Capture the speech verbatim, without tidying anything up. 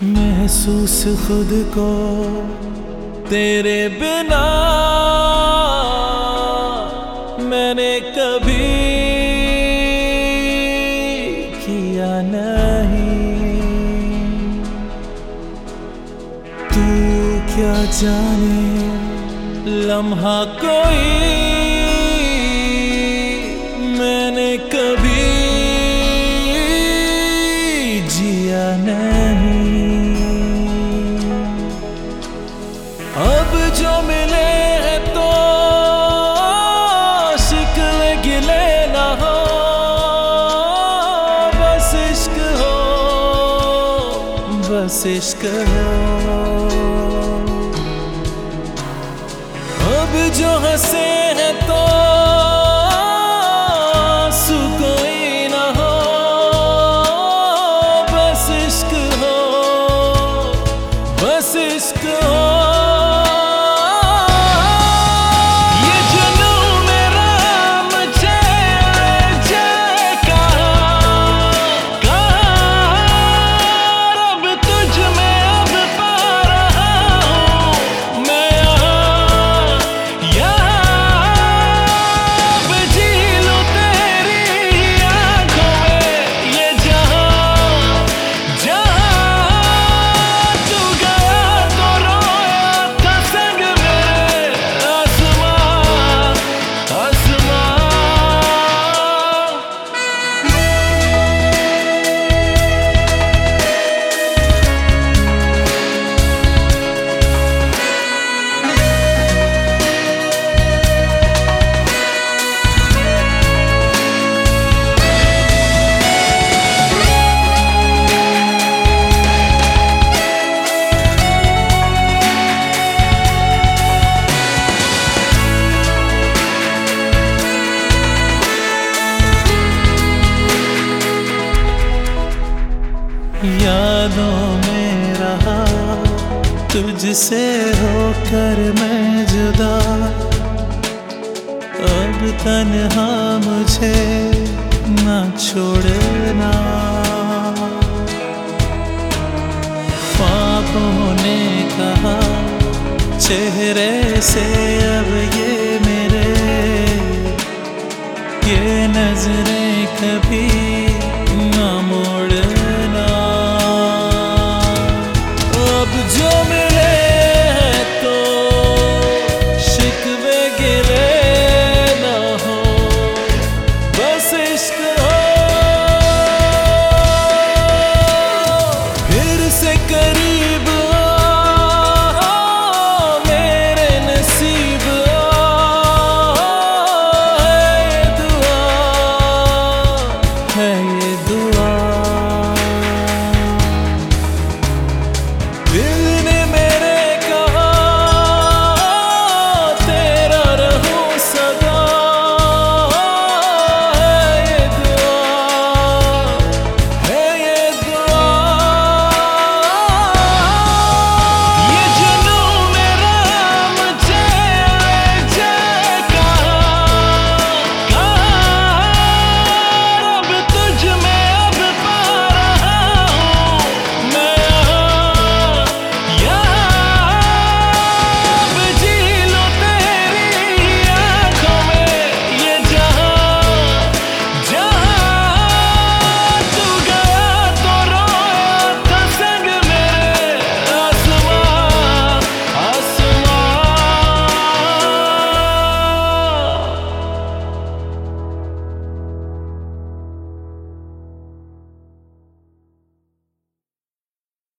महसूस खुद को तेरे बिना मैंने कभी किया नहीं। तू क्या जाने लम्हा कोई मैंने कभी जिया नहीं। अब जो मिले हैं तो शिकवे गिले ना हो, बस इश्क हो बस इश्क हो। अब जो हंसे हैं तो कोई ना हो, बस इश्क हो बस इश्क हो। यादों में रहा तुझसे होकर मैं जुदा, अब तन्हा मुझे ना छोड़ना। ख्वाबों ने कहा चेहरे से अब ये मेरे ये नजरें कभी